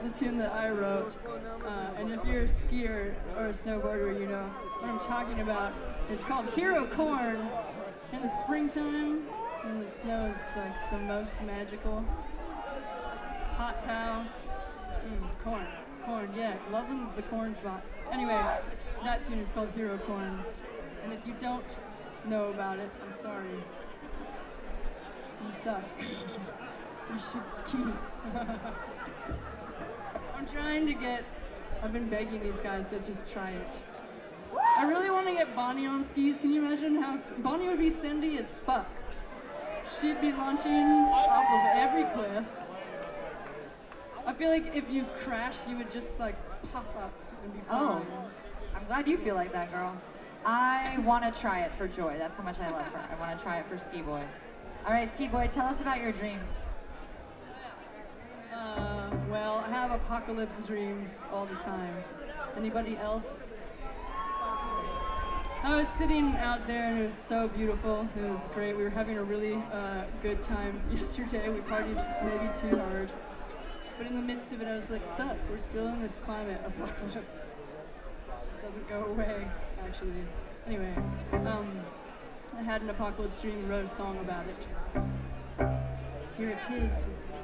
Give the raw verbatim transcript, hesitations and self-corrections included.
a tune that I wrote, uh, and if you're a skier or a snowboarder, you know what I'm talking about. It's called Hero Corn. In the springtime, when the snow is like the most magical. Hot cow. Mm, corn. Corn, yeah. Loveland's the corn spot. Anyway, that tune is called Hero Corn. And if you don't know about it, I'm sorry. You suck. You should ski. I'm trying to get, I've been begging these guys to just try it. I really want to get Bonnie on skis. Can you imagine how, Bonnie would be Cindy as fuck. She'd be launching off of every cliff. I feel like if you crashed, you would just like pop up and be fine. Oh, I'm glad you feel like that, girl. I want to try it for Joy. That's how much I love her. I want to try it for Ski Boy. All right, Ski Boy, tell us about your dreams. Uh, well, I have apocalypse dreams all the time. Anybody else? I was sitting out there and it was so beautiful. It was great. We were having a really uh, good time yesterday. We partied maybe too hard. But in the midst of it, I was like, fuck, we're still in this climate apocalypse. It just doesn't go away, actually. Anyway, um, I had an apocalypse dream and wrote a song about it. Here it is.